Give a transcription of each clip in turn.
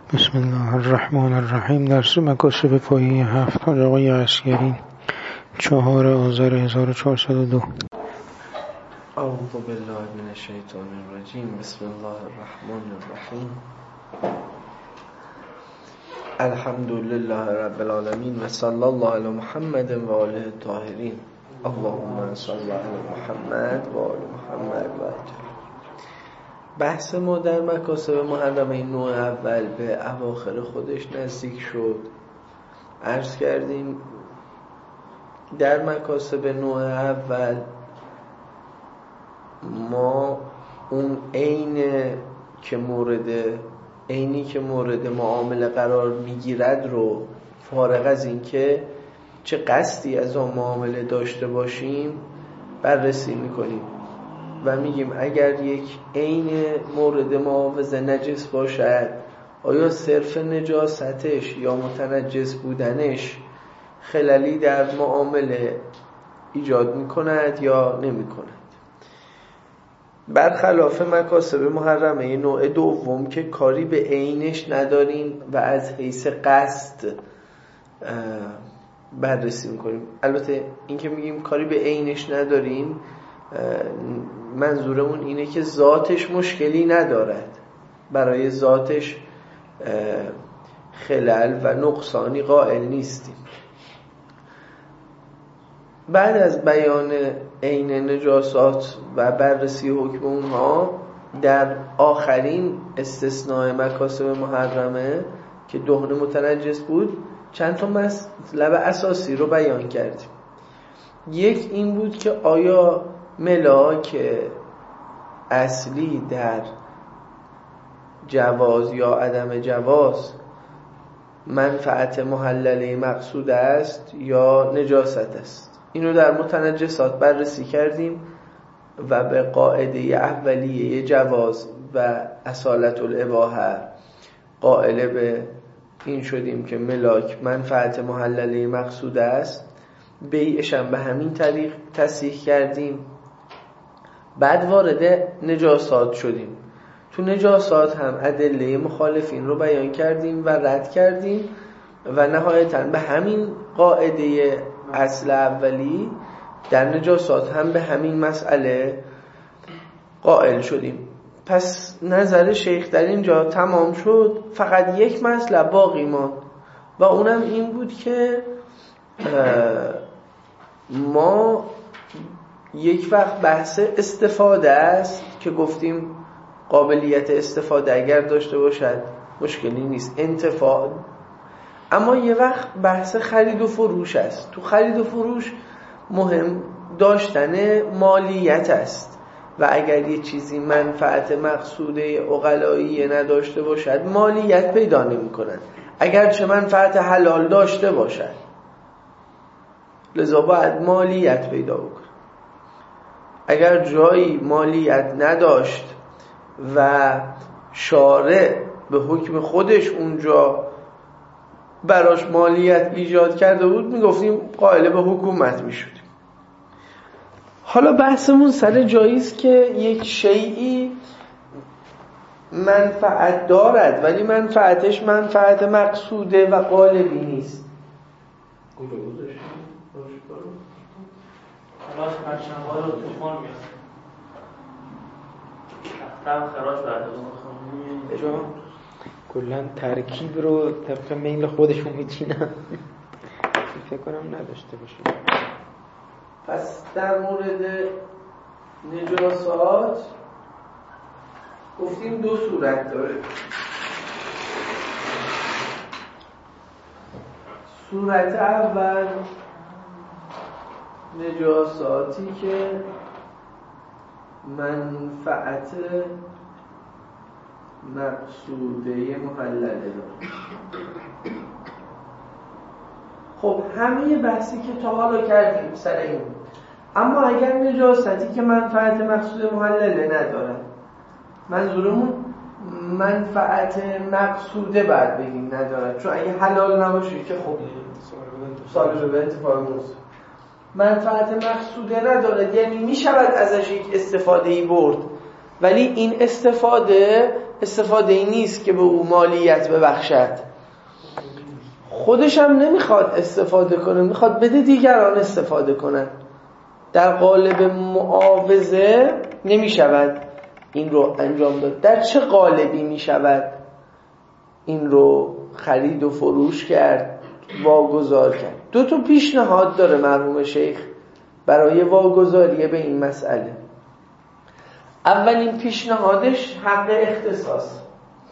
بسم الله الرحمن الرحیم. درس مکاسب پایه 7 حاج آقای عسگری 4 آذر 1402. اعوذ بالله من الشیطان الرجیم. بسم الله الرحمن الرحیم. الحمد لله رب العالمین و صلی الله علی محمد و آله الطاهرین. اللهم صل علی محمد و آل محمد و عجل. بحث ما در مکاسب محرمه نوع اول به اواخر خودش نزدیک شد. عرض کردیم در مکاسب نوع اول ما اون عینی که مورد معامله قرار میگیرد رو فارغ از این که چه قصدی از آن معامله داشته باشیم بررسی میکنیم و میگیم اگر یک عین مورد معاوضه نجس باشد، آیا صرف نجاستش یا متنجس بودنش خللی در معامله ایجاد میکند یا نمیکند؟ برخلاف مکاسب محرمه نوع دوم که کاری به عینش نداریم و از حیث قصد بررسی میکنیم. البته این که میگیم کاری به عینش نداریم، منظورمون اینه که ذاتش مشکلی ندارد، برای ذاتش خلل و نقصانی قائل نیستیم. بعد از بیان عین نجاسات و بررسی حکم اونها، در آخرین استثناء مکاسب محرمه که دهن متنجس بود چند تا مطلب اساسی رو بیان کردیم. یک این بود که آیا ملاک اصلی در جواز یا عدم جواز منفعت محلله مقصود است یا نجاست است؟ اینو در متنجسات بررسی کردیم و به قاعده اولیه جواز و اصالت الاباحه قائل به این شدیم که ملاک منفعت محلله مقصود است. بیعش هم به همین طریق تصحیح کردیم. بعد وارد نجاسات شدیم. تو نجاسات هم ادله مخالفین رو بیان کردیم و رد کردیم و نهایتاً به همین قاعده اصل اولی در نجاسات هم به همین مسئله قائل شدیم. پس نظر شیخ در اینجا تمام شد. فقط یک مسئله باقی ماند و اونم این بود که ما یک وقت بحث استفاده است که گفتیم قابلیت استفاده اگر داشته باشد مشکلی نیست، انتفاع. اما یه وقت بحث خرید و فروش است. تو خرید و فروش مهم داشتن مالیت است و اگر یه چیزی منفعت مقصوده عقلایی نداشته باشد مالیت پیدا نمی کند، اگر چه منفعت حلال داشته باشد. لذا باید مالیت پیدا بکن. اگر جایی مالیت نداشت و شارع به حکم خودش اونجا براش مالیت ایجاد کرده بود، میگفتیم قائل به حکومت میشدیم. حالا بحثمون سر جاییست که یک شیئی منفعت دارد ولی منفعتش منفعت مقصوده و قالبی نیست. خلاص پرچم‌ها رو طوفان میاد. رفتم خراج بردازم. کلا ترکیب رو طبق میل خودشون میچینن. فکر کنم نداشته باشه. پس در مورد نجاسات گفتیم دو صورت داره. صورت اول نجاساتی که منفعت مقصوده محلله داره. خب همه بحثی که تا حالا کردیم سر این. اما اگر نجاستی که منفعت مقصوده محلله نداره، منظورمون منفعت مقصوده بعد بگیم نداره، چون اگه حلال نباشه که خب سال به انتفاع موضوع منفعت مقصوده نداره، یعنی می شود ازش یک استفاده‌ای برد ولی این استفاده استفاده ای نیست که به او مالیت ببخشد. خودش هم نمیخواد استفاده کنه، میخواد بده دیگران استفاده کنن. در قالب معاوضه نمیشود این رو انجام داد. در چه قالبی میشود این رو خرید و فروش کرد، واگذار کرد؟ 2 پیشنهاد داره مرحوم شیخ برای واگذاری به این مسئله. اولین پیشنهادش حق اختصاص.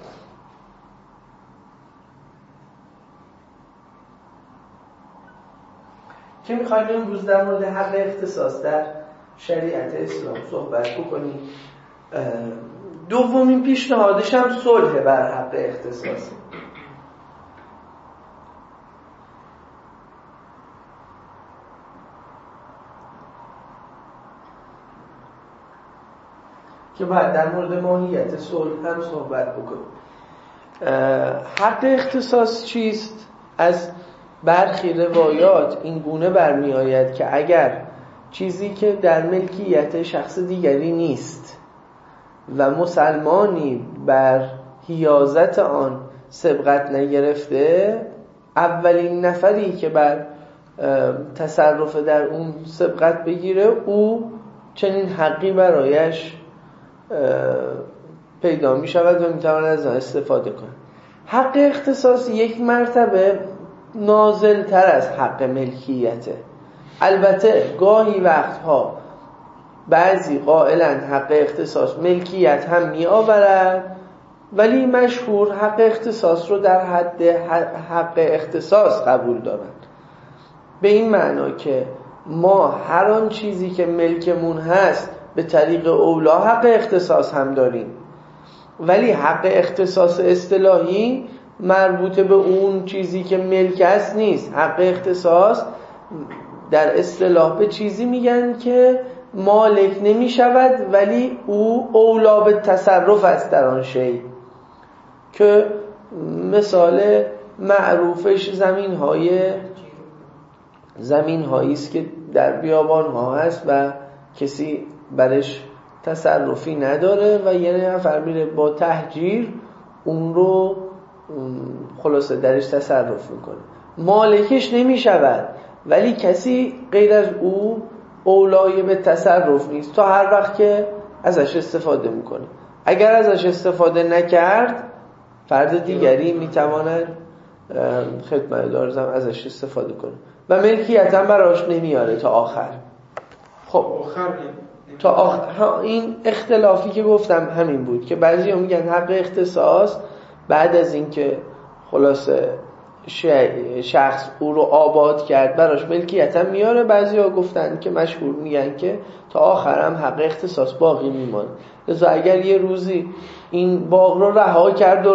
که میخوایم امروز در مورد حق اختصاص در شریعت اسلام صحبت بکنیم. دومین پیشنهادش هم صلح بر حق اختصاص. که باید در مورد ماهیت صلح هم صحبت بکنیم. حق اختصاص چیست؟ از برخی روایات این گونه برمی آید که اگر چیزی که در ملکیت شخص دیگری نیست و مسلمانی بر حیازت آن سبقت نگرفته، اولین نفری که بر تصرف در اون سبقت بگیره او چنین حقی برایش پیدا می شود و می تواند از آن استفاده کنه. حق اختصاص یک مرتبه نازل تر از حق ملکیته. البته گاهی وقتها بعضی قائلند حق اختصاص ملکیت هم می آورد، ولی مشهور حق اختصاص رو در حد حق اختصاص قبول دارند. به این معنا که ما هر آن چیزی که ملکمون هست به طریق اولا حق اختصاص هم داریم، ولی حق اختصاص اصطلاحی مربوط به اون چیزی که ملک است نیست. حق اختصاص در اصطلاح به چیزی میگن که مالک نمی شود ولی او اولا به تصرف است در آن شی. که مثال معروفش زمین هایی است که در بیابان ها هست و کسی برش تصرفی نداره و یه نفر میره با تهجیر اون رو خلاصه درش تصرف میکنه. مالکش نمی شود ولی کسی غیر از او اولای به تصرف نیست تا هر وقت که ازش استفاده میکنه. اگر ازش استفاده نکرد فرد دیگری میتواند خدمت دارزم ازش استفاده کنه و ملکیت هم براش نمیاره تا آخر. خب تا آخر این اختلافی که گفتم همین بود که بعضی ها میگن حق اختصاص بعد از اینکه خلاصه شخص او رو آباد کرد براش ملکیت هم میاره. بعضی ها گفتن که مشهور میگن که تا آخر هم حق اختصاص باقی میمونه. لذا اگر یه روزی این باغ رو رها کرد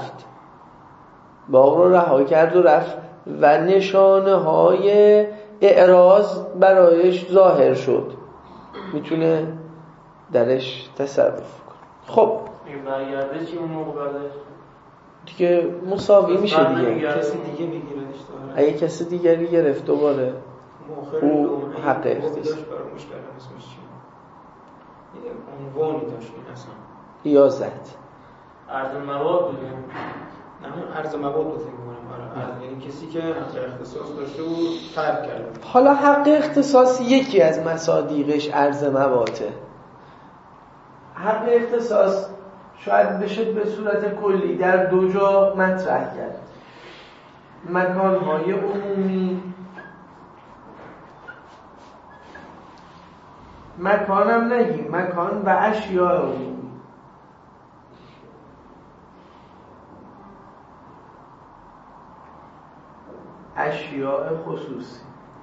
و نشانه های اعراض برایش ظاهر شد میتونه درش تصرف کنه. خب این برگرده چی اون موقع برداشت؟ دیگه مساوی میشه دیگه. کسی دیگه میگیردش دوباره. اگه کسی دیگری گرفت دوباره او حق اختصاص برای مشکل اسمش چیه؟ یه عنوانی داشت این اصلا حیازت عرض مواد بودیم. نه عرض مواد رو فکر می‌کنم. یعنی کسی که حق اختصاص داشته و ترک کرده. حالا حق اختصاص یکی از مصادیقش عرض مواده. حق اختصاص شاید بشه به صورت کلی در 2 جا مطرح کرد. مکان‌های عمومی، مکانم نگیم، مکان و اشیاء عمومی. اشیاء خصوصی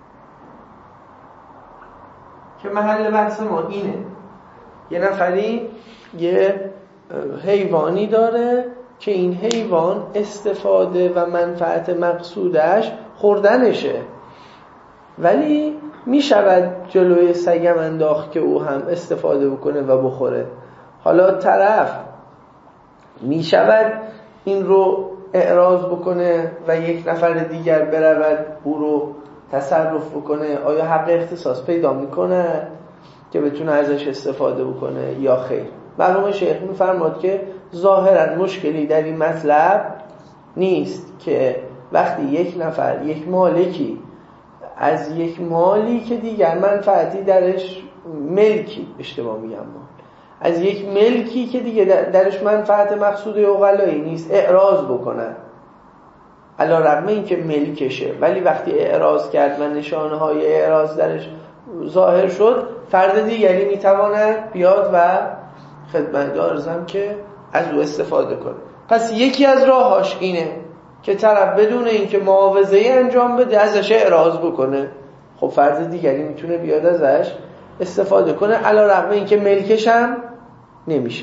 که محل بحث ما اینه. یه نفری یه حیوانی داره که این حیوان استفاده و منفعت مقصودش خوردنشه، ولی میشود جلوی سگم انداخت که او هم استفاده بکنه و بخوره. حالا طرف میشود این رو اعراض بکنه و یک نفر دیگر برود او رو تصرف بکنه. آیا حق اختصاص پیدا میکنه که بتونه ازش استفاده بکنه یا خیر؟ مرحوم شیخ میفرماد که ظاهرا مشکلی در این مطلب نیست که وقتی یک نفر، یک مالکی از یک مالی که دیگر منفعتی درش، ملکی اشتباه میگم، از یک ملکی که دیگه درش منفعت مقصود عقلایی نیست اعراض بکنن، علی رغم این که ملکشه، ولی وقتی اعراض کرد و نشانه های اعراض درش ظاهر شد، فرد دیگری میتواند بیاد و خدمت عرضم که از او استفاده کنه. پس یکی از راهاش اینه که طرف بدون اینکه معاوضه‌ای انجام بده ازش اعراض بکنه، خب فرد دیگری میتونه بیاد ازش استفاده کنه، علی رغم اینکه ملکش هم نمیشه.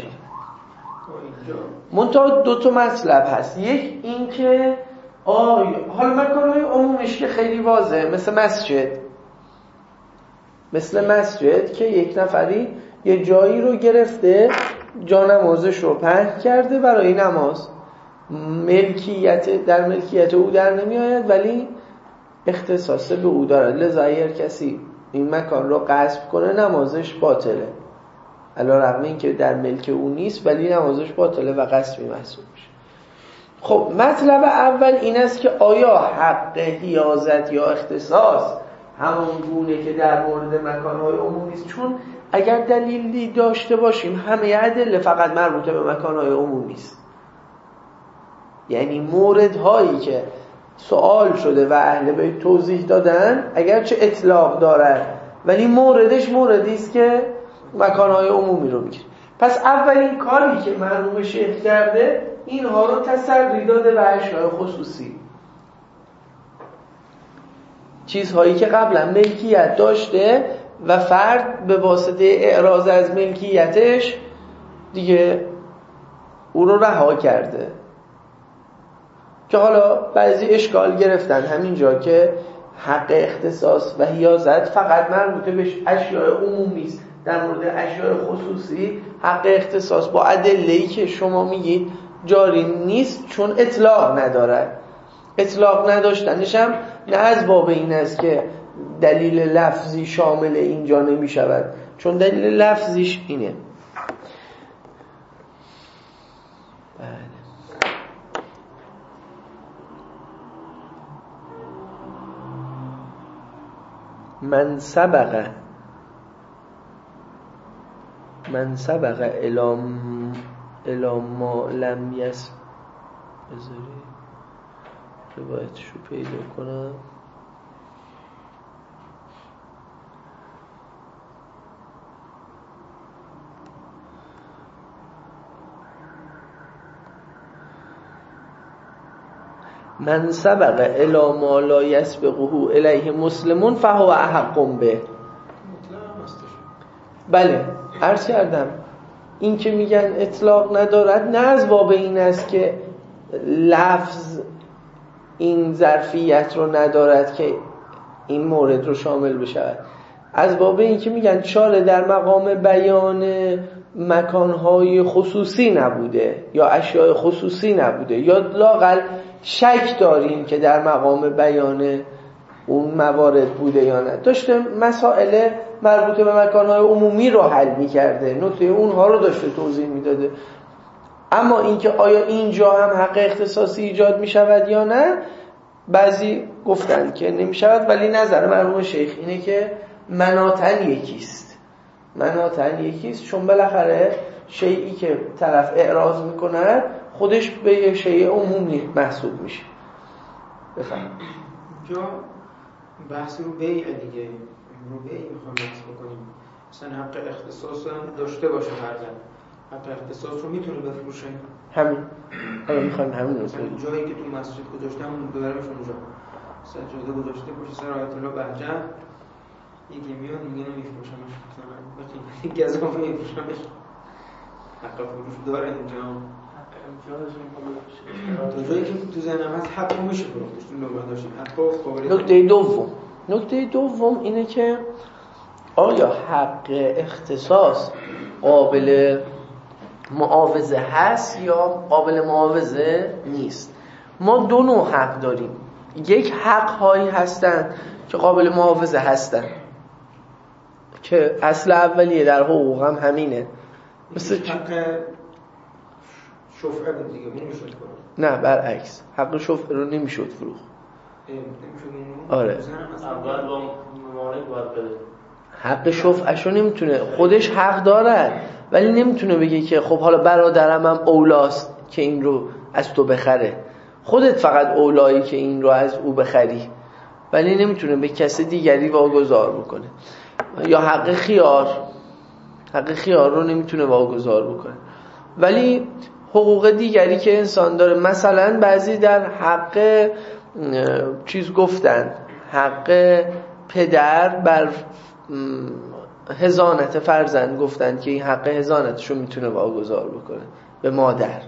منتها دو تا مطلب هست. یک این که حالا مکان‌های عمومیش که خیلی واضحه، مثل مسجد که یک نفری یه جایی رو گرفته، جا نمازش رو پهن کرده برای نماز، در ملکیت او در نمی آید ولی اختصاص به او دارد، لذا اگر کسی این مکان رو غصب کنه نمازش باطله، علی رغم این که در ملک او نیست ولی نمازش باطله و غصبی محسوب میشه. خب مطلب اول این است که آیا حق حیازت یا اختصاص همون گونه که در مورد مکان‌های عمومی است؟ چون اگر دلیلی داشته باشیم همه ادله فقط مربوط به مکان‌های عمومی است، یعنی موردهایی که سوال شده و اهل بیت توضیح دادن اگرچه اطلاق دارد ولی موردش موردی است که مکان‌های عمومی رو میگیره. پس اولین کاری که مرحوم شیخ کرده اینها رو تسری داده به اشیاء خصوصی، چیزهایی که قبلا ملکیت داشته و فرد به واسطه اعراض از ملکیتش دیگه او رو رها کرده، که حالا بعضی اشکال گرفتن همینجا که حق اختصاص و حیازت فقط مربوط به اشیاء عمومی است، در مورد اشیاء خصوصی حق اختصاص با ادله‌ای که شما میگید جاری نیست چون اطلاق ندارد. اطلاق نداشتنش هم نه از باب این است که دلیل لفظی شامل اینجا نمی شود، چون دلیل لفظیش اینه. من سبق الی ما لم یس بذاری روایتش رو پیدا کنم. من سبق الی ما لا یسبقه الیه مسلمون فهو احق به. بله عرض کردم این که میگن اطلاق ندارد نه از باب این است که لفظ این ظرفیت رو ندارد که این مورد رو شامل بشود، از باب این که میگن چاره در مقام بیان مکانهای خصوصی نبوده یا اشیاء خصوصی نبوده، یا لااقل شک داریم که در مقام بیان اون موارد بوده یا نه، داشته مسائل مربوط به مکانهای عمومی رو حل میکرده، نکته اونها رو داشته توضیح میداده. اما اینکه آیا اینجا هم حق اختصاصی ایجاد میشود یا نه، بعضی گفتن که نمیشود، ولی نظر مرحوم شیخ اینه که مناطن یکیست، چون بالاخره شیئی که طرف اعراض میکند خودش به یه شیء عمومی محسوب میشه. بفهم جا بحث رو بیع دیگه، رو بیع میخوام بحث بکنیم، مثلا حق اختصاص هم داشته باشه فرزن، حق اختصاص رو میتونه بفروشه، همین حالا میخوایم همین رو جایی که تو مسجد گذاشته همون ببرمش اونجا، سجاده گذاشته باشه سر آیت الله بهجت، یکی میاد میگه نمیفروشمش، مثلا گزافه میفروشمش، حق فروش داره اینجا، تا جایی که تو ذهنم هست حق میشه فروختش، تو نگاه داشتیم حق قابلیت. نکته دوم اینه که آیا حق اختصاص قابل معاوضه هست یا قابل معاوضه نیست؟ ما دو نوع حق داریم، یک حق هایی هستن که قابل معاوضه هستن که اصل اولیه در حقوق هم همینه، مثل حق شفعه بود دیگه، اون میشد کنه. نه برعکس، حق شفعه رو نمیشد فروخت. آره اول با ممالک باید بده. حق شفعش رو نمیتونه، خودش حق دارد ولی نمیتونه بگه که خب حالا برادرم هم اولاست که این رو از تو بخره، خودت فقط اولایی که این رو از او بخری، ولی نمیتونه به کسی دیگری واگذار بکنه. یا حق خیار رو نمیتونه واگذار بکنه. ولی حقوق دیگری که انسان داره، مثلا بعضی در حق چیز گفتن، حق پدر بر حضانت فرزند گفتن که این حق حضانتشو میتونه واگذار بکنه به مادر.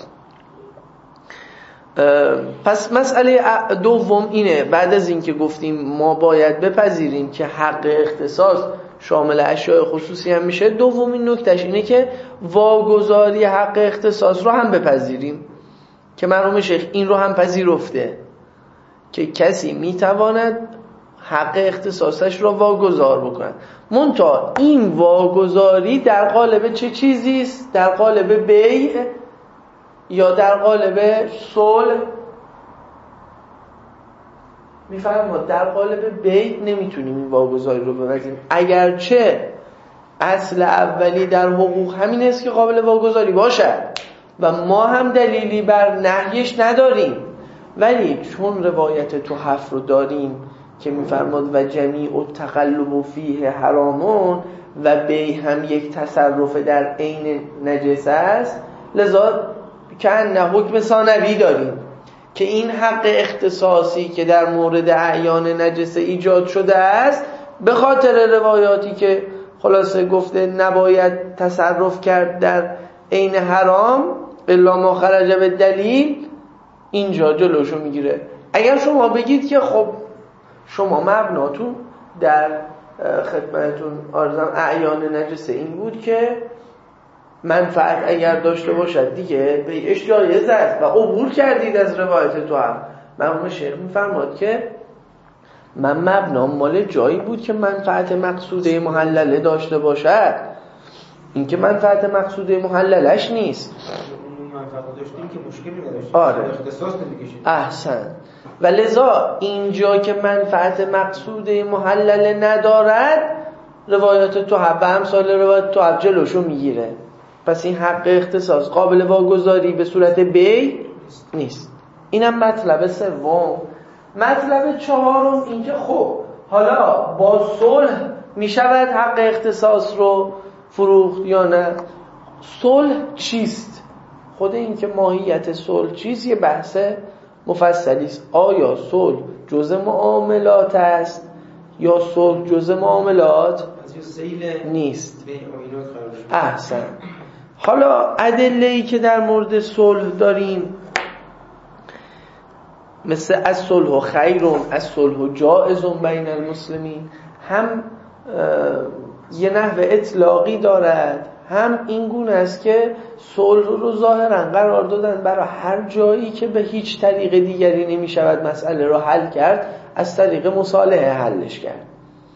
پس مسئله دوم اینه، بعد از این که گفتیم ما باید بپذیریم که حق اختصاص شامل اشیاء خصوصی هم میشه، دومین نکتهش اینه که واگذاری حق اختصاص رو هم بپذیریم که مرحوم شیخ این رو هم پذیرفته که کسی میتواند حق اختصاصش رو واگذار بکنه. منتها این واگذاری در قالب چه چیزی است؟ در قالب بیع یا در قالب صلح؟ میفرماد در قالب بیع نمیتونیم این واگذاری رو بپذیریم، اگرچه اصل اولی در حقوق همین است که قابل واگذاری باشد و ما هم دلیلی بر نهیش نداریم، ولی چون روایت تحف رو داریم که میفرماد و جمیع التقلب فیه حرامون و بیع هم یک تصرف در عین نجس است، لذا که حکم ثانوی داریم که این حق اختصاصی که در مورد اعیان نجس ایجاد شده است به خاطر روایاتی که خلاصه گفته نباید تصرف کرد در عین حرام الا ما خرج به دلیل، اینجا جلوشو میگیره. اگر شما بگید که خب شما مبناتون در خدمتتون عرضم اعیان نجس این بود که منفعت اگر داشته باشد دیگه بیعش جایز است و عبور کردید از روایت تو هم، مرحوم شیخ میفرماد که من مبنام مال جایی بود که منفعت مقصوده محلله داشته باشد، این که منفعت مقصوده محللش نیست. منفعت داشتیم که مشکلی نداشتیم. آره اختصاص نمی‌کشید. احسن. و لذا اینجا که منفعت مقصوده محلله ندارد، روایات توحب و امثال روایات توحب جلوشو میگیره. پس این حق اختصاص قابل واگذاری به صورت بیع نیست. اینم مطلب سوم. مطلب چهارم اینکه خب حالا با صلح میشود حق اختصاص رو فروخت یا نه؟ صلح چیست؟ خود این که ماهیت صلح چیست یه بحث مفصلی است. آیا صلح جزء معاملات است یا صلح جزء معاملات نیست؟ احسن. حالا ادله‌ای که در مورد صلح داریم مثل از صلح خیرون، از صلح جائزون بین المسلمین، هم یه نحو اطلاقی دارد، هم این گونه است که صلح رو ظاهرا قرار دادن برای هر جایی که به هیچ طریق دیگری نمی شود مسئله رو حل کرد، از طریق مصالحه حلش کرد.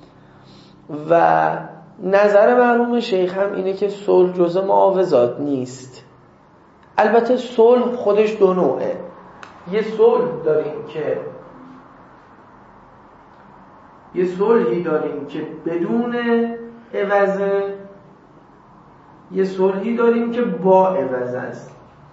و نظر مرحوم شیخ هم اینه که صلح جزء معاوضات نیست. البته صلح خودش دو نوعه. یه صلحی داریم که بدون عوضه، یه صلحی داریم که با عوض است.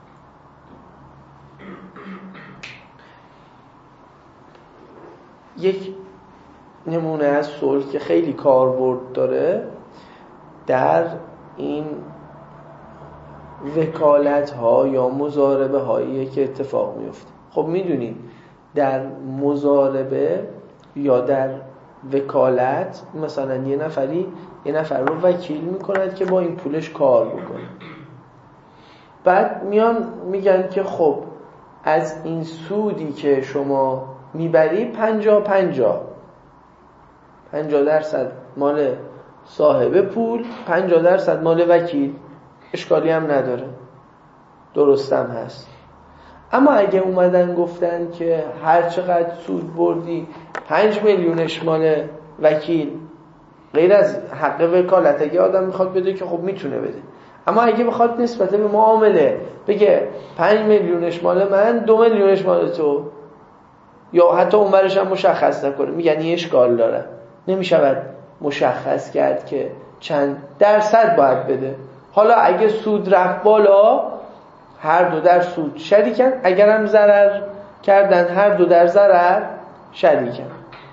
یک نمونه از صلح که خیلی کاربرد داره در این وکالت ها یا مضاربه هایی که اتفاق میفته. خب میدونید در مضاربه یا در وکالت مثلا یه نفر رو وکیل میکند که با این پولش کار بکنه، بعد میان میگن که خب از این سودی که شما میبری 50% مال صاحب پول، 50% مال وکیل، اشکالی هم نداره، درستم هست. اما اگه اومدن گفتن که هر چقدر سود بردی 5 میلیونش مال وکیل، غیر از حق وکالت، اگه آدم میخواد بده که خب میتونه بده، اما اگه بخواد نسبت به معامله بگه 5 میلیونش مال من 2 میلیونش مال تو، یا حتی اون برش هم مشخص نکنه، میگن این اشکال داره، نمیشود مشخص کرد که چند درصد باید بده. حالا اگه سود رفت بالا هر دو در سود شریکن، اگرم ضرر کردن هر دو در ضرر شریکن.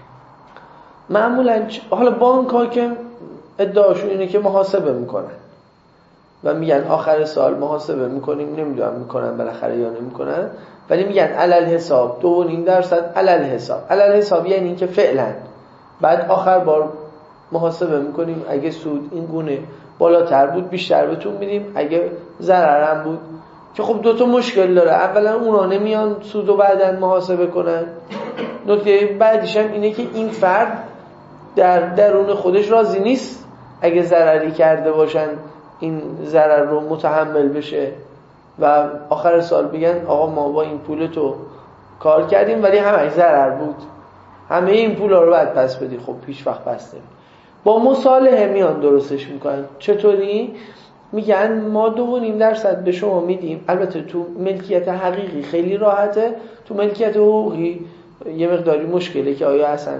معمولا حالا بانک ها که ادعاشون اینه که محاسبه میکنن و میگن آخر سال محاسبه میکنیم، نمیدونم میکنن بالاخره یا نمیکنن، ولی میگن علل حساب 2.5% علل حساب. علل حساب یعنی این که فعلا بعد آخر بار محاسبه میکنیم، اگه سود این گونه بالاتر بود بیشتر بهتون میدیم، اگه ضررم بود. که خب دوتا مشکل داره، اولا اونا نمیان سودو بعدن محاسبه کنن، نکته بعدیش هم اینه که این فرد در درون خودش راضی نیست اگه ضرری کرده باشن این ضرر رو متحمل بشه و آخر سال بگن آقا ما با این پول تو کار کردیم ولی همه ضرر بود، همه این پولا رو باید پس بدی. خب پیش وقت پس نمی. با مصالحه میان درستش میکنن. چطوری؟ میگن ما 2.5% به شما میدیم، البته تو ملکیت حقیقی خیلی راحته، تو ملکیت حقوقی یه مقداری مشکله که آیا اصلا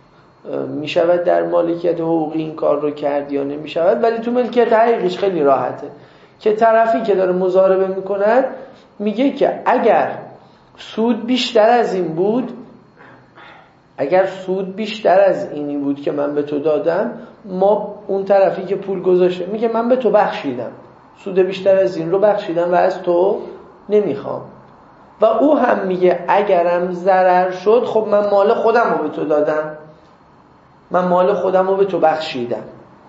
میشود در مالکیت حقوقی این کار رو کرد یا نمیشود، ولی تو ملکیت حقیقیش خیلی راحته که طرفی که داره مضاربه میکند میگه که اگر سود بیشتر از این بود، اگر سود بیشتر از اینی بود که من به تو دادم، ما اون طرفی که پول گذاشته میگه من به تو بخشیدم، سود بیشتر از این رو بخشیدم و از تو نمیخوام. و او هم میگه اگرم ضرر شد خب من مال خودم رو به تو دادم، من مال خودم رو به تو بخشیدم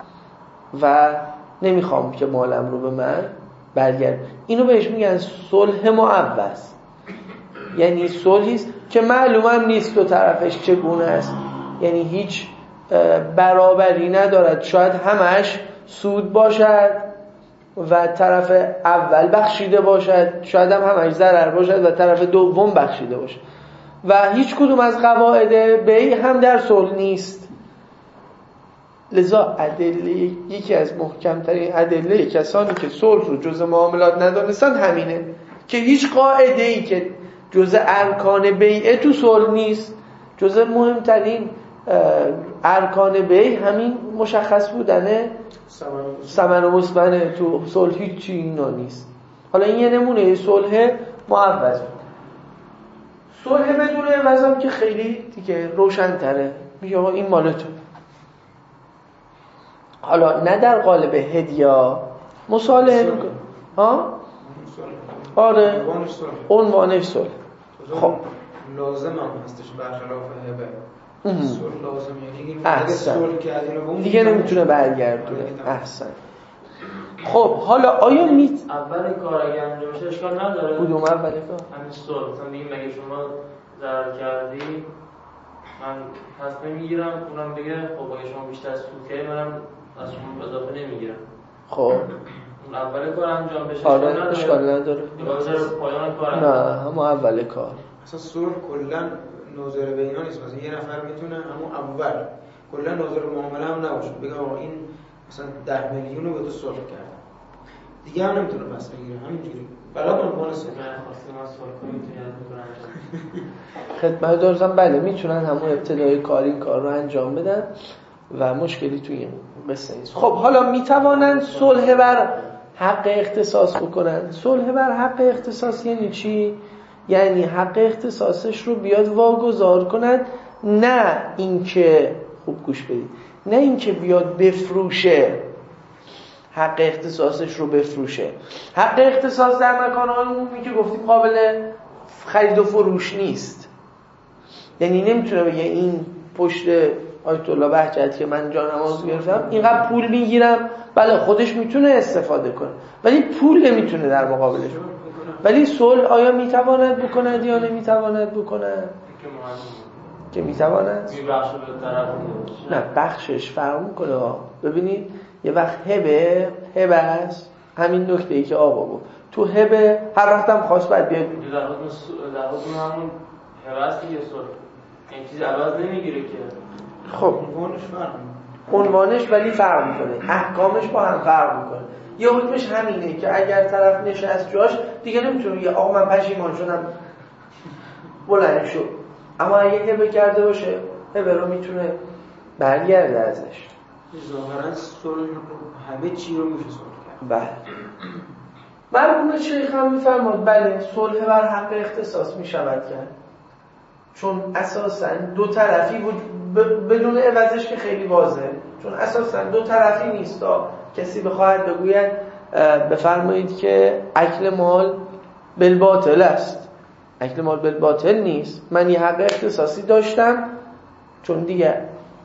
و نمیخوام که مالم رو به من برگرد. اینو بهش میگن صلح معوض، یعنی صلحی است که معلوم هم نیست دو طرفش چگونه است، یعنی هیچ برابری ندارد، شاید همش سود باشد و طرف اول بخشیده باشد، شاید هم همش ضرر باشد و طرف دوم بخشیده باشد و هیچ کدوم از قواعد بیع هم در صلح نیست. لذا یکی از محکمترین ادله کسانی که صلح رو جزء معاملات ندانستن همینه که هیچ قاعده‌ای که جزء ارکان بیع تو صلح نیست. جزء مهمترین ارکان بیع همین مشخص بودنه ثمن و مثمنه، تو صلح هیچی اینا نیست. حالا این یه نمونه صلح معوض. صلح بدون عوض هم که خیلی دیگه روشن‌تره، میگه آقا این مال تو. حالا نه در قالب هدیه، مصالحه میکنه. ها؟ آره عنوانش صلح. خب لازم هم هستش برخلاف هبه. صلح لازم یعنی اگه صلح کردین و دیگه نمیتونه برگردونه. احسن. خب حالا آیا اول کار اگه انجام بشه اشکال نداره؟ کدوم اول کار؟ همین صلح. مثلا میگیم اگه شما ضرر کردی من تصمیم میگیرم، اونم بگه خب اگه شما بیشتر سود کردی منم از شما اضافه نمیگیرم. خب اون اول کار انجام بشه آره اشکال نداره. یا پایان کار نه هم اول کار. اصلا صلح کلا ناظر به اینا نیست. مثلا یه نفر میتونه همون اول کلا ناظر معامله هم نباشه، بگه آقا این مثلا 10 میلیون رو به تو صلح کردم، دیگه هم نمیتونه پس بگیره، همینجوری فقط عنوان صلح. خواستم از صلح کنیم تو یاد میکنن خدمت دارم. بله میتونن همون ابتدای کار این کار رو انجام بدن و مشکلی توی این قصه نیست. خب حالا میتوانن صلح بر حق اختصاص بکنن. صلح بر حق اختصاص یعنی چی؟ یعنی حق اختصاصش رو بیاد واگذار کنن، نه اینکه خوب گوش بدید، نه اینکه بیاد بفروشه، حق اختصاصش رو بفروشه. حق اختصاص در مکان‌های عمومی که گفتیم قابل خرید و فروش نیست، یعنی نمیتونه بگه این پشت آیت الله بهجتی که من جا نماز گرفتم اینقدر پول میگیرم. بله خودش میتونه استفاده کنه ولی پول نمیتونه در مقابلش. ولی صلح آیا میتواند بکند یا نمیتواند بکند؟ که میتواند؟ نه بخشش فرق میکنه. ببینید یه وقت هبه است، همین نکته‌ای که آقا بود تو هبه هر وقت هم خواست باید بیاد در حکم همون هبه است دیگه. صلح این چیز عوض نمیگیره که. خب عنوانش ولی فرق میکنه، احکامش با هم فرق میکنه. یه حکمش همینه که اگر طرف نشست جاش دیگه نمیتونه بگه آقا من پشیمان شدم بلند شد، اما اگه هبه کرده باشه هبه رو میتونه برگرده ازش. ظاهرا صلح همه چی رو میشه صلح کرد. بله. مرحوم شیخ هم میفرماد بله صلح بر حق اختصاص میشود کرد، چون اساساً دو طرفی بدون عوضش که خیلی واضحه، چون اساساً دو طرفی نیست. کسی بخواهد بگوید بفرمایید که اکل مال بالباطل است، اکل مال بالباطل نیست، من یه حق اختصاصی داشتم چون دیگه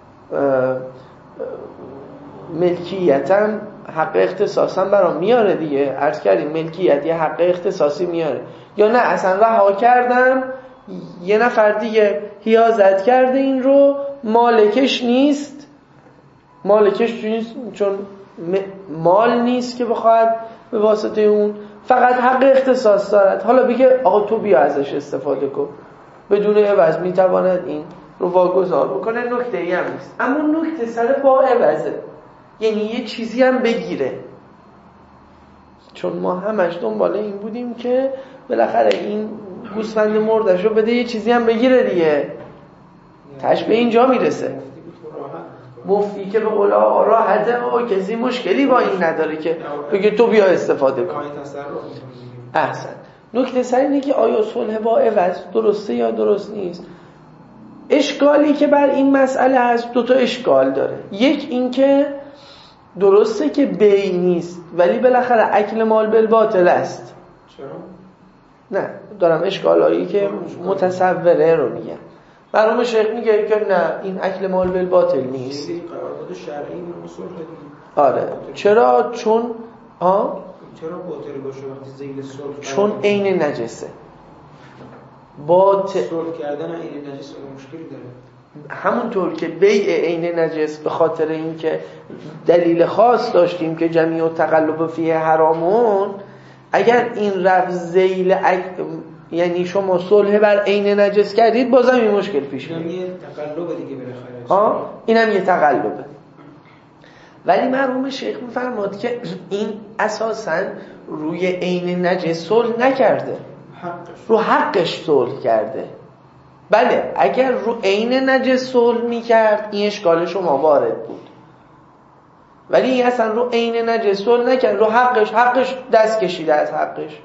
ملکیتم حق اختصاصم برام میاره دیگه، عرض کردیم ملکیت یه حق اختصاصی میاره، یا نه اصلا رها کردم یه نفر دیگه حیازت کرده این رو، مالکش نیست، مالکش نیست چون مال نیست که بخواد به واسطه اون، فقط حق اختصاص دارد. حالا بگه آقا تو بیا ازش استفاده کن بدون عوض، میتواند این رو واگذار بکنه، نکته ای هم نیست. اما نکته سر با عوضه، یعنی یه چیزی هم بگیره، چون ما همش دنبال این بودیم که بالاخره این گوسفند مردش رو بده یه چیزی هم بگیره دیگه، تش به اینجا میرسه. مفتی که به قولا راحته و کسی مشکلی با این نداره که بگه تو بیا استفاده کن. احسن. نکته سر اینه که آیا صلح با عوض درسته یا درست نیست. اشکالی که بر این مسئله هست دو تا اشکال داره. یک این که درسته که بیع نیست ولی بالاخره اکل مال بالباطل است. چرا؟ نه دارم اشکالایی که متصوره رو میگم. مرحوم شیخ میگه که نه این اکل مال بالباطل نیست. قرارداد شرعی اصول دیگه. آره. چرا؟ چون چرا باطل باشه وقتی ذیل صلح؟ چون عین نجسه. صلح کردن عین نجس مشکلی داره. همونطور که بیع عین نجس به خاطر اینکه دلیل خاص داشتیم که جمیع و تقلب فیه حرامون، اگر این رفت ذیل یعنی شما صلح بر عین نجس کردید بازم این مشکل پیش میاد. اینم یه تقلب دیگه بالاخره. اینم یه تقلبه. ولی مرحوم شیخ میفرماد که این اساساً روی عین نجس صلح نکرده، رو حقش صلح کرده. بله اگر رو عین نجس صلح میکرد این اشکال شما وارد بود، ولی این اصلا رو عین نجس صلح نکرد، رو حقش دست کشیده از حقش.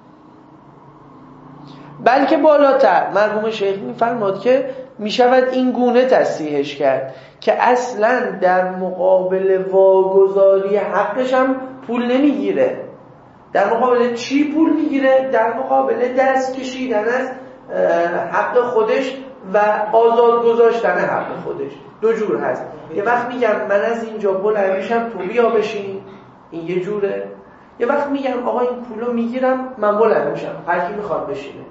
بلکه بالاتر مرحوم شیخ میفرماد که میشود این گونه تصحیحش کرد که اصلا در مقابل واگذاری حقش هم پول نمیگیره. در مقابل چی پول میگیره؟ در مقابل دست کشیدن از حق خودش و آزاد گذاشتن حق خودش. دو جور هست. یه وقت میگم من از اینجا بلند میشم تو بیا بشین، این یه جوره. یه وقت میگم آقا این پولو میگیرم من بلند میشم هر کی میخواد بشینه.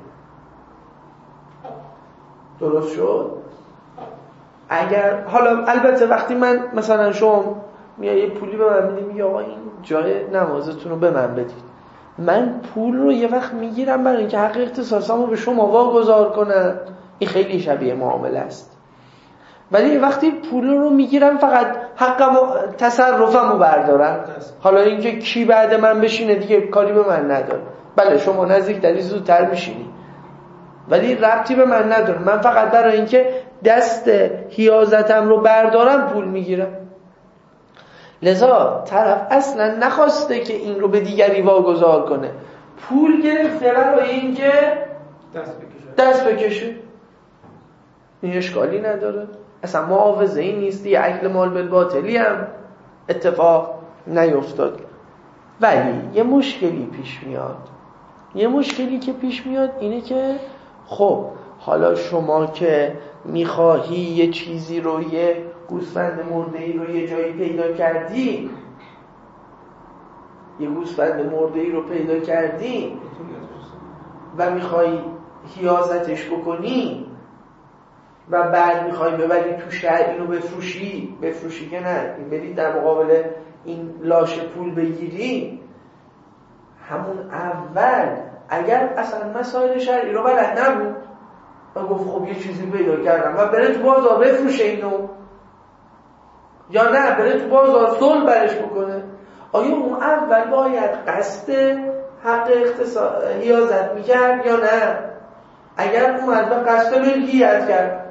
درست شد؟ اگر حالا البته وقتی من مثلا شما میای یه پولی به من میدی میگه آقا این جای نمازتون رو به من بدید، من پول رو یه وقت میگیرم برای اینکه حق اختصاصمو به شما واگذار کنم، این خیلی شبیه معامله است. ولی وقتی پول رو میگیرم فقط حقم و تصرفمو بردارم، حالا اینکه کی بعد من بشینه دیگه کاری به من نداره. بله شما نزدیکتری زودتر میشینی ولی ربطی به من نداره، من فقط برای اینکه دست حیازتم رو بردارم پول میگیرم. لذا طرف اصلا نخواسته که این رو به دیگری واگذار کنه، پول گرفته برای اینکه دست بکشه. این اشکالی نداره، اصلا معاوضه ای نیست، یه اکل مال بالباطلی هم اتفاق نیفتاد. ولی یه مشکلی پیش میاد. یه مشکلی که پیش میاد اینه که خب حالا شما که میخواهی یه چیزی رو، یه گوسفند مرده‌ای رو یه جایی پیدا کردی، یه گوسفند مرده‌ای رو پیدا کردی و میخوای حیازتش بکنی و بعد میخوای ببری تو شهر اینو بفروشی که نه، این برید در مقابل این لاشه پول بگیری، همون اول اگر اصلا مسائل شرعی رو بلد نبود و گفت خب یه چیزی پیدا کردم و بره تو بازار بفروشه اینو، یا نه بره تو بازار صلح برش بکنه، آیا اون اول باید قصد حق حیازت میکرد یا نه؟ اگر اومد و قصد ملکیت کرد،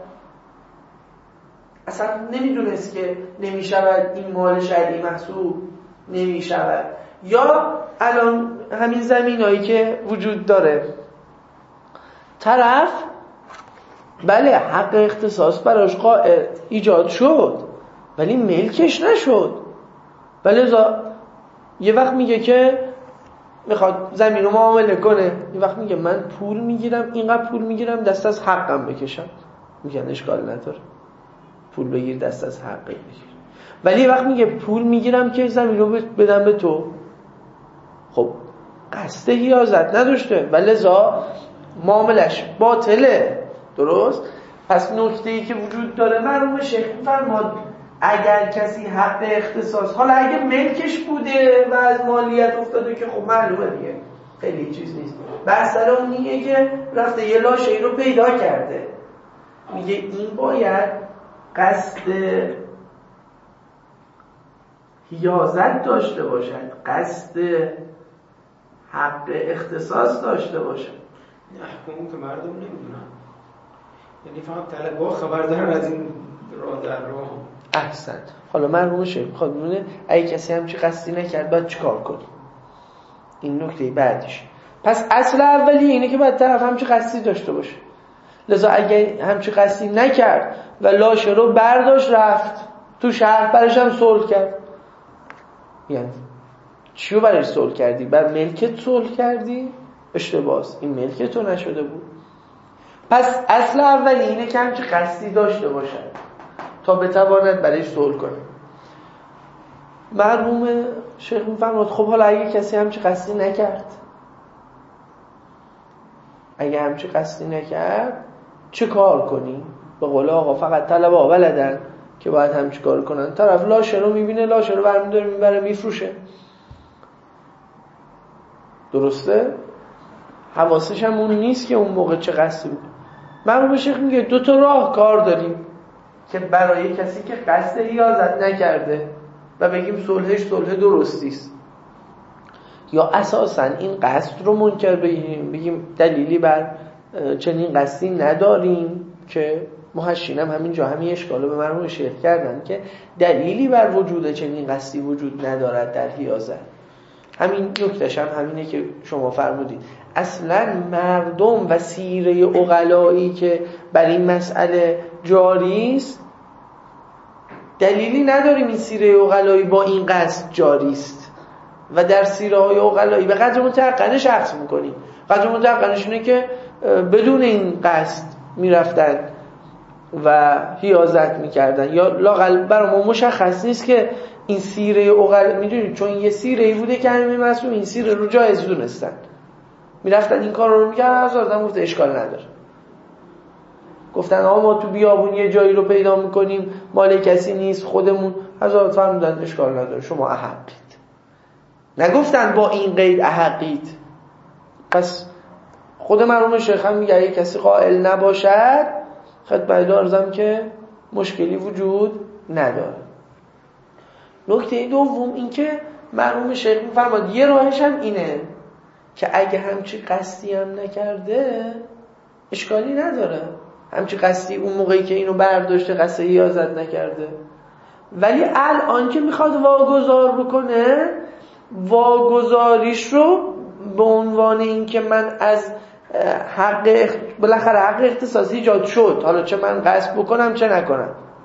اصلا نمیدونست که نمیشود این مال شرعی محسوب نمیشود. یا الان همین زمینایی که وجود داره، طرف بله حق اختصاص براش ایجاد شد ولی ملکش نشد، ولی یه وقت میگه که میخواد زمین رو معامله کنه، یه وقت میگه من پول میگیرم، اینقدر پول میگیرم دست از حقم بکشم، میگن اشکال نداره پول بگیر دست از حق بگیر. ولی یه وقت میگه پول میگیرم که زمین رو بدم به تو. خب قصد حیازت نداشته ولی لذا معاملش باطله. درست؟ پس نکته‌ای که وجود داره، مرحوم شیخ فرماد اگر کسی حق اختصاص، حالا اگه ملکش بوده و از مالیت افتاده که خب معلومه دیگه خیلی چیز نیست، بحث سر اون اینه که رفته یه لاشه‌ای رو پیدا کرده، میگه این باید قصد حیازت داشته باشد، قصد حق اختصاص داشته باشد. احکام که مردم نمیدونن، یعنی فقط طلبه‌ها خبر دارن از این راه در راه. احسن. حالا مرحوم شیخ میخواد ببینه اگه کسی همچی قصدی نکرد باید چیکار کنی. این نکته بعدش. پس اصل اولی اینه که باید طرف همچی قصدی داشته باشه. لذا اگه همچی قصدی نکرد و لاشه رو برداشت رفت تو شهر، برش هم صلح کرد، یعنی چیو برش صلح کردی؟ بر ملکت صلح کردی؟ اشتباس، این ملک تو نشده بود. پس اصل اولی اینه که همچی قصدی داشته باشد تا بتواند برایش صلح کنه. مرحوم شیخ میفرماد خب حالا اگه کسی همچی قصدی نکرد، اگه همچی قصدی نکرد چه کار کنی؟ به قول آقا فقط طلبه بلدن که باید همچی کار کنن. طرف لاشه رو میبینه، لاشه رو برمیداره میبره میفروشه، درسته؟ حواسش هم اون نیست که اون موقع چه قصدی بود. مرحوم شیخ میگه دو تا راه کار داریم که برای کسی که قصد حیازت نکرده و بگیم صلحش صلح درستی است، یا اساساً این قصد رو منکر بگیم دلیلی بر چنین قصدی نداریم، که محشینم همینجا همین اشکالو به مرحوم شیخ کردن که دلیلی بر وجود چنین قصدی وجود ندارد در حیازت. همین نکتهش هم همینه که شما فرمودید. اصلا مردم و سیره عقلایی که بر این مسئله جاری است، دلیلی نداریم این سیره عقلایی با این قصد جاری است و در سیره های عقلایی به قدر متعقنش عکس میکنیم. قدر متعقنش اینه که بدون این قصد میرفتن و حیازت میکردن، یا لااقل برامون مشخص نیست که این سیره عقل، میدونید چون یه سیره‌ای بوده که همین معصوم این سیره رو جایز دونستن، میرفتن این کار رو میکردن، حضرتم گفته اشکال نداره. گفتن آقا ما تو بیابون یه جایی رو پیدا میکنیم مال کسی نیست خودمون، حضرت فرمودن اشکال نداره شما احقید. نگفتن با این قید احقید. پس خود مرحوم شیخ هم میگه اگه کسی قائل نباشد خدمت عرضم که مشکلی وجود نداره. نکته دوم این که مرحوم شیخ میفرماد یه راهش هم اینه که اگه همچی قصدی هم نکرده اشکالی نداره، همچی قصدی اون موقعی که اینو برداشته قصد حیازت نکرده، ولی الان که میخواد واگذار بکنه واگذاریش رو به عنوان این که من از بالاخره حق اختصاصی ایجاد شد، حالا چه من قصد بکنم چه نکنم،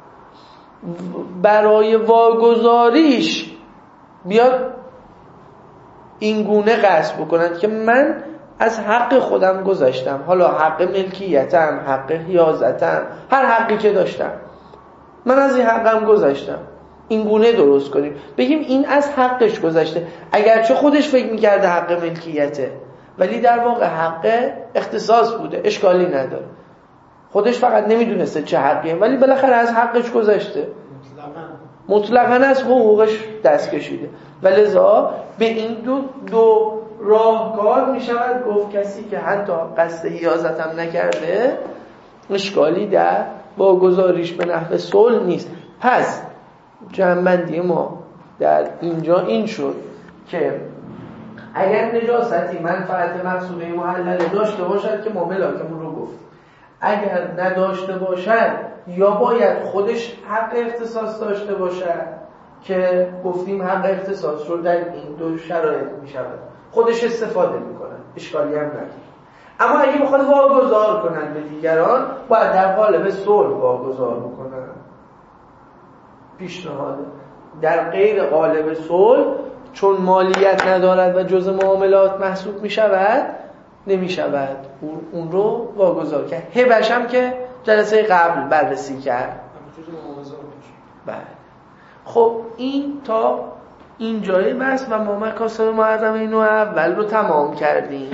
برای واگذاریش بیاد این گونه قصد بکنن که من از حق خودم گذاشتم، حالا حق ملکیتم، حق حیازتم، هر حقی که داشتم من از این حقم گذاشتم، این گونه درست کنیم بگیم این از حقش گذاشته، اگرچه خودش فکر میکرده حق ملکیته ولی در واقع حق اختصاص بوده، اشکالی نداره، خودش فقط نمیدونسته چه حقیه ولی بالاخره از حقش گذاشته، مطلقاً از حقوقش دست کشیده. ولذا به این دو راهکار میشود گفت کسی که حتی قصد حیازت هم نکرده اشکالی در واگذاریش به نحو صلح نیست. پس جمع‌بندی ما در اینجا این شد که اگر نجاستی منفعت مقصوده محلله داشته باشد که ما ملاکمون رو گفت، اگر نداشته باشد یا باید خودش حق اختصاص داشته باشد که گفتیم حق اختصاص رو در این دو شرایط می شود خودش استفاده می کنن، اشکالی هم نداره. اما اگه بخواد واگذار کنن به دیگران باید در قالب صلح واگذار بکنن. پیشنهاد در غیر قالب صلح چون مالیت ندارد و جزء معاملات محسوب می شود نمی شود اون رو واگذار کرد. هبش هم که جلسه قبل بررسی کرد. بله. خب این تا این جای بس و ما مکاسب محرمه نوع اول رو تمام کردیم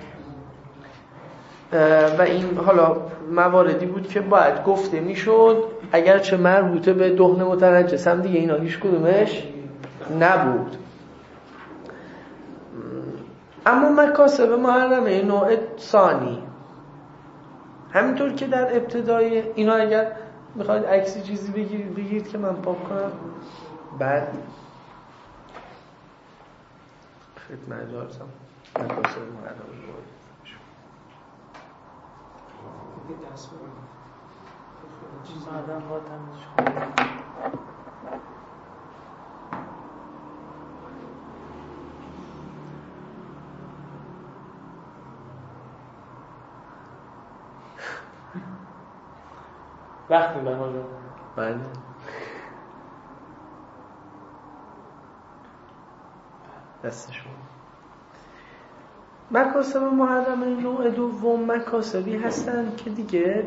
و این حالا مواردی بود که باید گفته میشد، اگرچه مربوطه به دهن متنجس هم دیگه اینا هیچ کدومش نبود. اما مکاسب محرمه نوع ثانی همینطور که در ابتدای اینا، اگر میخواید عکسی چیزی بگیرید که من پاک کنم بعد خدمت دارم. مکاسب محرمه نوع دست بگیرم آدم با تمیز وقت میبرم آجا. بله. دست شما. مکاسب محرمه نوع دوم مکاسبی هستند که دیگه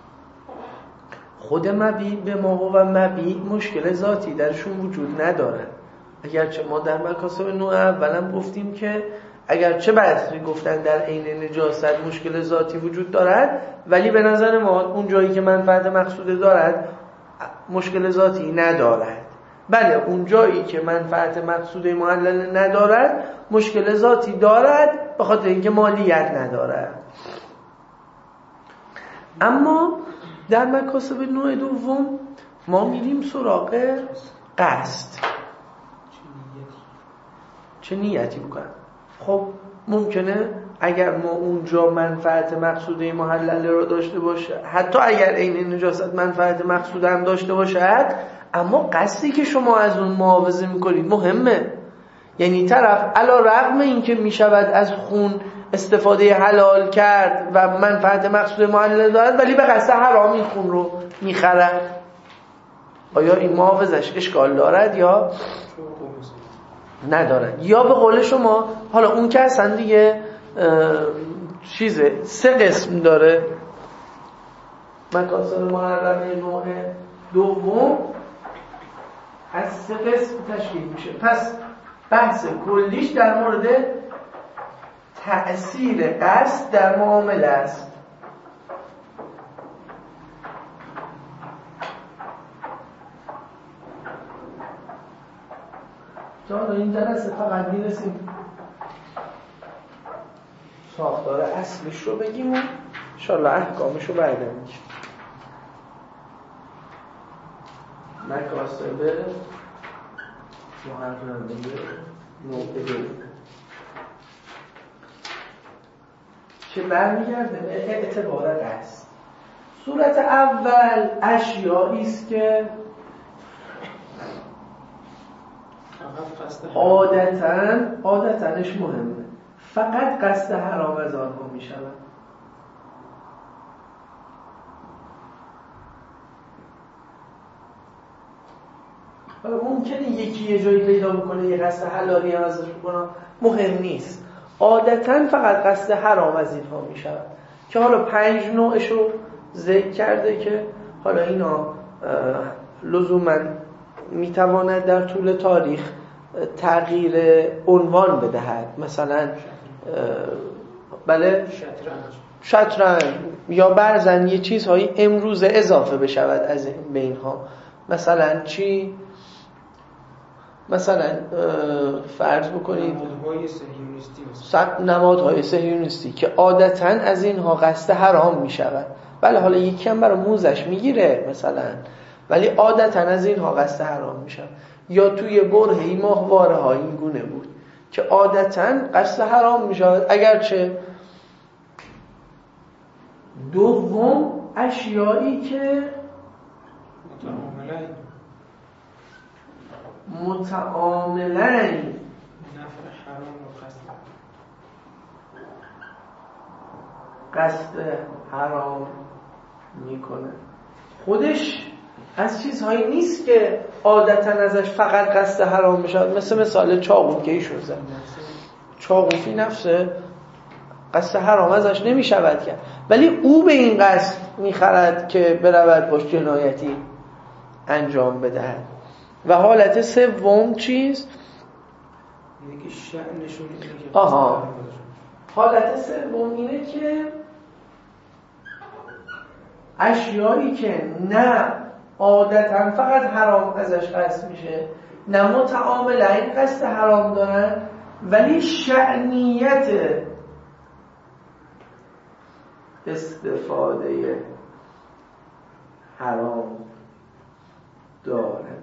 خود مبیع به ما و مبیع مشکل ذاتی درشون وجود ندارن. اگرچه ما در مکاسب نوع اولم گفتیم که اگرچه بعضی گفتن در عین نجاست مشکل ذاتی وجود دارد، ولی به نظر ما اون جایی که منفعت مقصوده دارد مشکل ذاتی ندارد. بله اون جایی که منفعت مقصوده معلل ندارد مشکل ذاتی دارد به خاطر اینکه مالیت ندارد. اما در مکاسب نوع دوم ما میریم سراغ قصد. چه نیتی بکنم؟ خب ممکنه اگر ما اونجا منفعت مقصوده محلله رو داشته باشه، حتی اگر عین نجاست منفعت مقصوده هم داشته باشد، اما قصدی که شما از اون محافظه میکنید مهمه. یعنی طرف علی رغم این که میشود از خون استفاده حلال کرد و منفعت مقصود محلل دارد، ولی به قصد حرام این خون رو میخرد. آیا این محافظش اشکال دارد یا ندارد؟ یا به قول شما حالا اون که اصلا دیگه چیزه، سه قسم داره مکاسب محرمه نوع دوم، از سه قسم تشکیل میشه. پس بحث کلیش در مورد تأثیر قصد در معامله است. تا این جلسه فقط میرسیم ساختار اصلیش رو بگیم و انشاءالله احکامش رو بعدا میگیم. مکاسب محرمه نوع دوم که برمیگرده به اعتبار قصد. صورت اول اشیایی است که عادتاًش مهمه، فقط قصد حرام از آنها می شود. حالا ممکنه یکی یه جایی پیدا بکنه یه قصد حلالی هم ازش بکنه، مهم نیست. عادتاً فقط قصد حرام از اینها می شود که حالا 5 نوعش رو ذکر کرده که حالا اینا لزوماً می تواند در طول تاریخ تغییر عنوان بدهد. مثلا بله شطرنج یا بعضن یه چیزهایی امروزه اضافه بشود از به اینها. مثلا چی؟ مثلا فرض بکنید نمادهای صهیونیستی که عادتاً از اینها قصد حرام می شود. بله حالا یکی هم برای موزش می گیره مثلا، ولی عادتاً از اینها قصد حرام می شود. یا توی برهه‌ای ماهواره ها این گونه بود که عادتاً قصد حرام میشود. اگرچه دوم اشیایی که متعاملین قصد حرام میکنه، خودش از چیزهایی نیست که عادتا ازش فقط قصد حرام میشود. مثال چاقو که ایشون زد، چاقو فی نفسه قصد حرام ازش نمیشود کرد، ولی او به این قصد میخرد که برود باش جنایتی انجام بدهد. و حالت سوم چیز؟ اینه که شأنشون اینه که حالت سوم اینه که اشیایی که نه عادتا فقط حرام ازش قصد میشه، نه متعاملین قصد حرام دارن، ولی شأنیت استفاده حرام داره.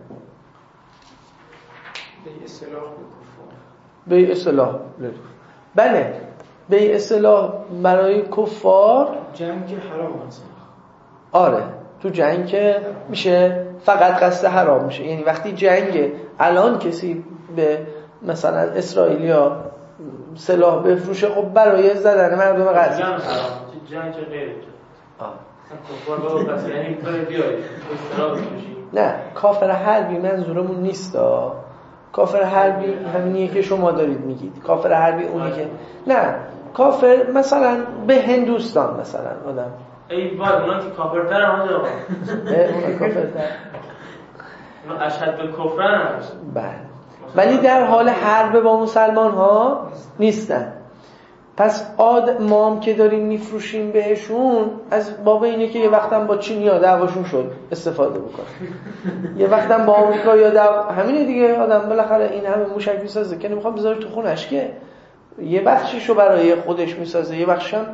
به اصطلاح بله، به اصطلاح برای کفار جنگ حرام هست. آره، تو جنگ که میشه فقط قصد حرام میشه. یعنی وقتی جنگ الان کسی به مثلا اسرائیلیا سلاح بفروشه، خب برای زدن مردم غزه جنگ جنگ غیره. کفار بابا پس یعنی میتونه بیاری نه، کافر حربی منظورمون نیست. کافر حربی همینیه که شما دارید میگید. کافر حربی اونی که نه، کافر مثلا به هندوستان مثلا آدم ای وای اونا که کافرتر هم هست. اونا کافرتر، اونا اشد به کفرن هم. بله، ولی در حال حرب با مسلمان ها نیستن. پس ما هم که داریم میفروشیم بهشون از باب اینه که یه وقتم با چینیا دعواشون شد استفاده بکنه، یه وقتم با آمریکا یا همینه دیگه. آدم بالاخره این همه موشک میسازه که نمیخواد بذاره تو خونش، که یه بخشیشو برای خودش میسازه، یه بخشم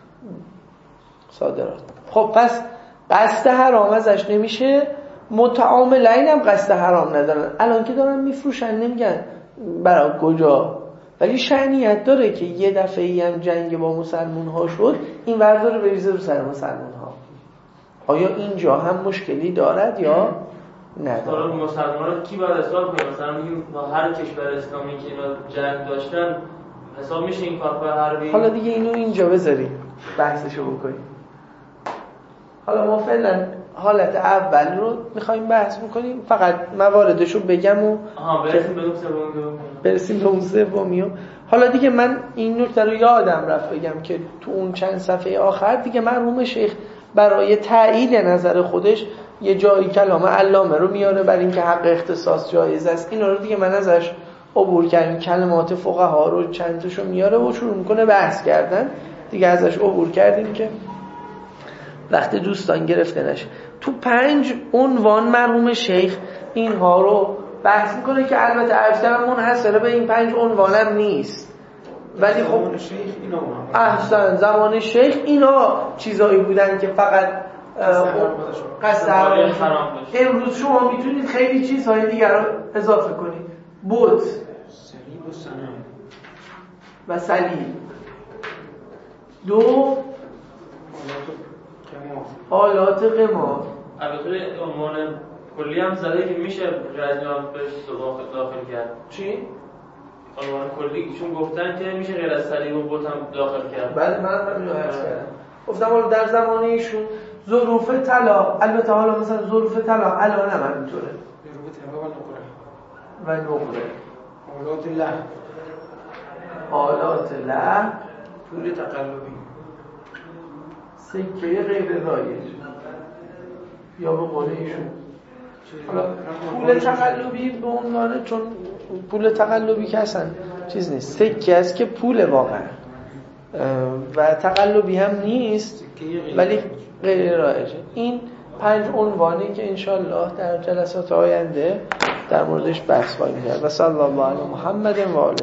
صادرات. خب پس قصد حرام ازش نمیشه، متعاملین هم قصد حرام ندارن. الان که دارن میفروشن نمیگن برای کجا، ولی شأنیت داره که یه دفعه‌ای هم جنگ با مسلمون ها شد، این ورداره بریزه رو سر مسلمون ها. آیا اینجا هم مشکلی دارد یا نداره؟ مسلمان ها کی باید حساب کنه؟ مثلا میگیم با هر کشور اسلامی که اینا جنگ داشتن حساب میشه این کافر حربی؟ حالا دیگه اینو اینجا بذاریم بحثشو بکنیم. حالا ما فعلا حالت اول رو میخوایم بحث بکنیم، فقط مواردشو بگم و برسیم به اون سومی. حالا دیگه من این نکته رو یادم رفت بگم که تو اون چند صفحه آخر دیگه مرحوم شیخ برای تایید نظر خودش یه جایی کلام علامه رو میاره برای اینکه حق اختصاص جایز است. اینا رو دیگه من ازش عبور کردم، کلمات فقها رو چند تاشو میاره و شروع میکنه بحث کردن، دیگه ازش عبور کردیم که وقت دوستان گرفته نشه. تو 5 عنوان مرحوم شیخ اینها رو بحث میکنه که البته عرض منحصره به این 5 عنوان هم نیست، ولی خب احسن زمان شیخ اینا چیزایی بودن که فقط قصد حرام. امروز شما میتونید خیلی چیزهای دیگر رو اضافه کنید، بت و صلیب. 2 حالات قمار. البته عنوان کلی هم زده که میشه رجل هم بهش داخل کرد. چی؟ عنوان کلی چون گفتن که میشه غیر از صلیب و بت هم داخل کرد. بله من همین رو عرض کردم. گفتم حالا در زمان ایشون ظروف طلا، البته حالا مثلا ظروف طلا الان هم همینطوره، ظروف طلا و نقره. حالات لهو، حالات لهو، پول تقلبی، سکه غیر رایج، یا به قول ایشون حالا پول تقلبی به عنوان، چون پول تقلبی که اصلا چیز نیست، سکه است که پول واقعا و تقلبی هم نیست ولی غیر رایجه. این 5 عنوانی که انشالله در جلسات آینده در موردش بحث خواهیم کرد. و صلی الله علی محمد و آله.